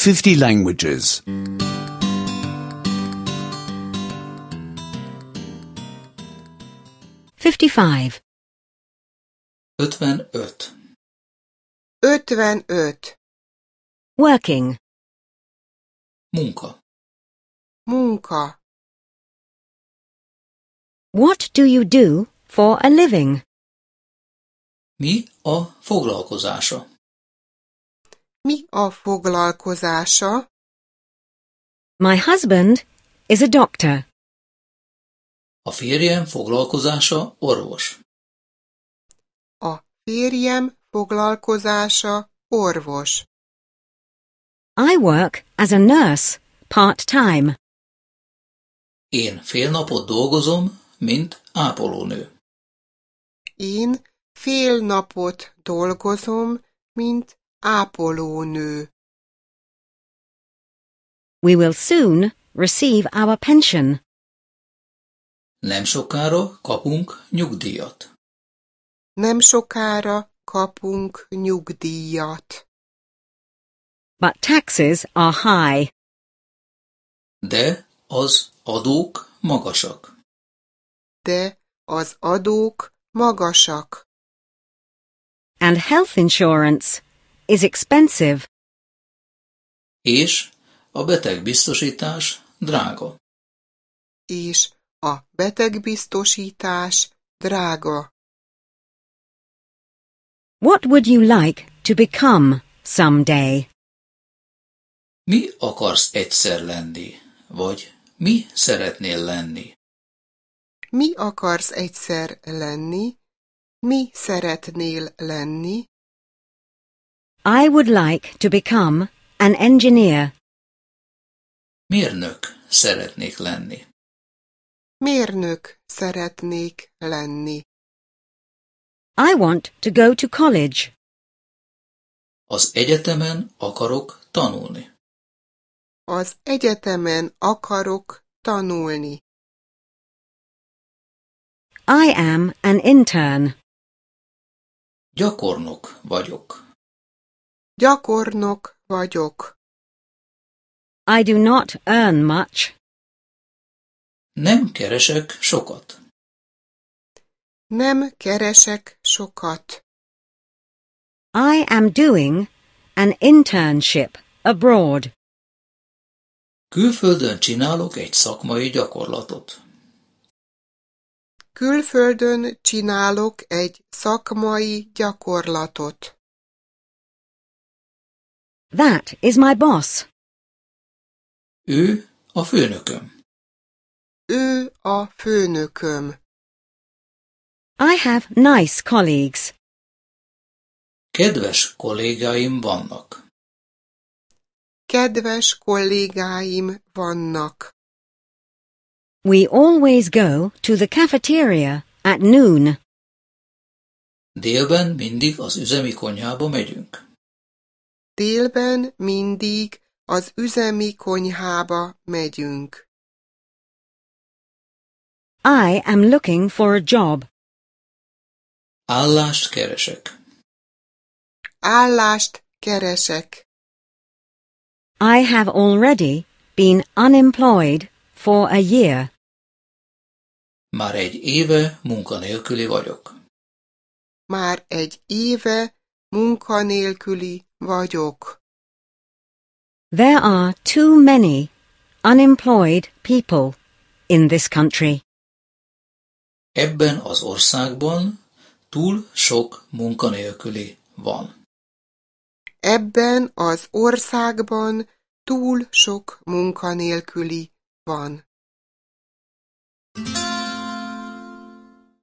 50 languages. 55. 55. 55. Working. Munka. Munka. What do you do for a living? Mi a foglalkozása? Mi a foglalkozása? My husband is a doctor. A férjem foglalkozása orvos. A férjem foglalkozása orvos. I work as a nurse, part-time. Én fél napot dolgozom, mint ápolónő. Én fél napot dolgozom, mint ápolónő. We will soon receive our pension. Nem sokára kapunk nyugdíjat. Nem sokára kapunk nyugdíjat. But taxes are high. De az adók magasak. De az adók magasak. And health insurance is expensive. És a betegbiztosítás drága. És a betegbiztosítás drága. What would you like to become someday? Mi akarsz egyszer lenni? Vagy mi szeretnél lenni? Mi akarsz egyszer lenni? Mi szeretnél lenni? I would like to become an engineer. Mérnök szeretnék lenni. Mérnök szeretnék lenni. I want to go to college. Az egyetemen akarok tanulni. Az egyetemen akarok tanulni. I am an intern. Gyakornok vagyok. Gyakornok vagyok. I do not earn much. Nem keresek sokat. Nem keresek sokat. I am doing an internship abroad. Külföldön csinálok egy szakmai gyakorlatot. Külföldön csinálok egy szakmai gyakorlatot. That is my boss. Ő a főnököm. Ő a főnököm. I have nice colleagues. Kedves kollégáim vannak. Kedves kollégáim vannak. We always go to the cafeteria at noon. Délben mindig az üzemi konyhába megyünk. Délben mindig az üzemi konyhába megyünk. I am looking for a job. Állást keresek. Állást keresek. I have already been unemployed for a year. Már egy éve munkanélküli vagyok. Már egy éve munkanélküli vagyok. There are too many unemployed people in this country. Ebben az országban túl sok munkanélküli van. Ebben az országban túl sok munkanélküli van.